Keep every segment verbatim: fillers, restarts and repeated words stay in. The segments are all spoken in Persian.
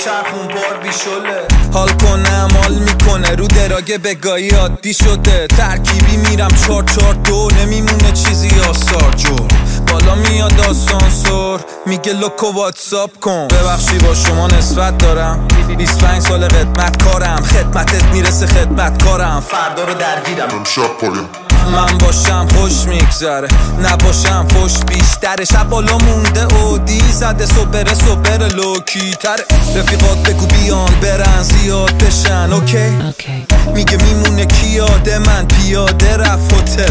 چرخون بار بیشله. حال کنم حال میکنه رو دراگه بگاهی عادی شده. ترکیبی میرم چار چار دو نمیمونه چیزی آثار جور. بالا میاد آسانسور میگه لوکو واتساپ کن. ببخشی با شما نسبت دارم، بیست و پنج سال خدمت کارم. خدمتت میرسه خدمت کارم، فردا رو درگیرم امشب پایم. من باشم خوش میگذره، نباشم خوش بیشتره. شب بالا مونده اودی زده صبح بره صبح بره لوکی تره. رفیقات بگو بیان برن زیاد بشن اوکی, اوکی. میگه میمونه کیاده من پیاده رفت هتل.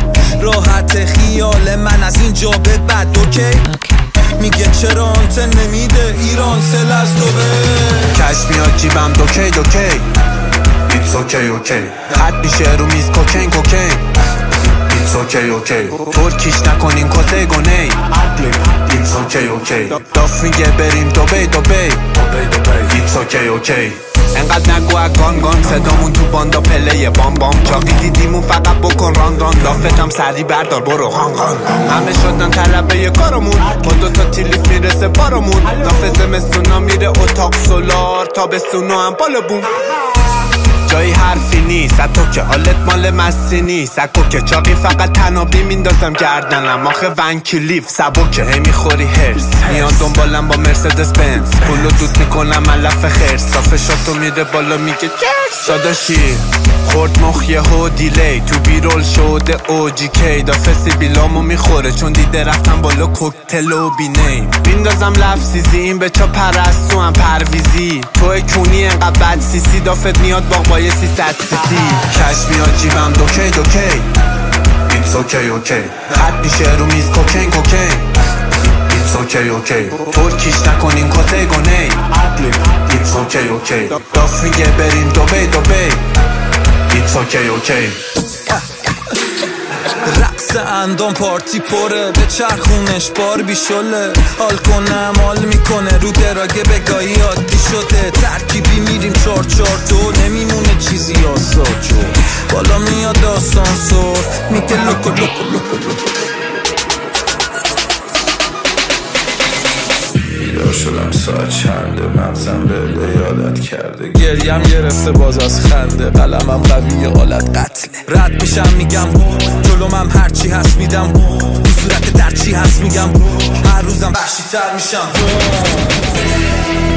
راحت خیال من از اینجا به بعد اوکی, اوکی. میگه چرا آنتن نمیده ایران سل از دوبه. کش میاد جیبم دوکی دوکی It's okay okay خط میشه رو میز کوکین کوکین It's okay okay ترکیش نکنین کسه گونه It's okay okay داف میگه بریم دوبی دوبی It's okay okay انقدر نگو اگان گان صدامون تو باندا پله بام بام. چاقی دیدیمون فقط بکن ران ران. لافتم سری بردار برو هان هان. همه شدن طلبه یه کارمون با دوتا تیلیف میرسه بارمون. ناف زمستونا میره اتاق سولار تا بستونو هم بالا بوم. جایی حرفی نیست اتو که حالت مال مستی نیست. اکو که چاقی فقط تنابی میندازم گردنم. آخه ونکلیف سبکه هی میخوری هرس. میان دنبالم با مرسدس بنز پولو دود میکنم علف خرس. صافه شاتو میره بالا میگه جرس. داداشی خورد مخ یه هو دیلی تو بیرول شده اوجی کی. دافه سیبیلامو میخوره چون دیده رفتم بالا کوکتل و بینی. بیندازم لفظیزی این به چا پرستو هم پرویزی. توی کونی انقدر بد سیسی دافت میاد باق با یه سیصد سیسی. کش میاد جیبم دوکی دوکی It's okay okay خط میشه رو میز کوکین کوکین It's okay okay ترکیش نکنین کسه گونه It's okay okay داف میگه بریم دوبی دوبی It's okay okay رقص اندام پارتی پره به چرخونش بار بیشله. حال کنم حال میکنه رو دراگه بگاهی عادی شده. ترکیبی میریم چار چار دو نمیمونه چیزی آسا جو. بالا میاد آسانسور میگه لوکو لوکو لوکو لوکو. بیدار شدم ساعت چنده مغزم بله یادت کرده. گریم گرفته باز از خنده قلمم قویه آلت قتله. رد میشم میگم جلومم هرچی هست میدم. تو صورت در چی هست میگم. هر روزم وحشی تر میشم.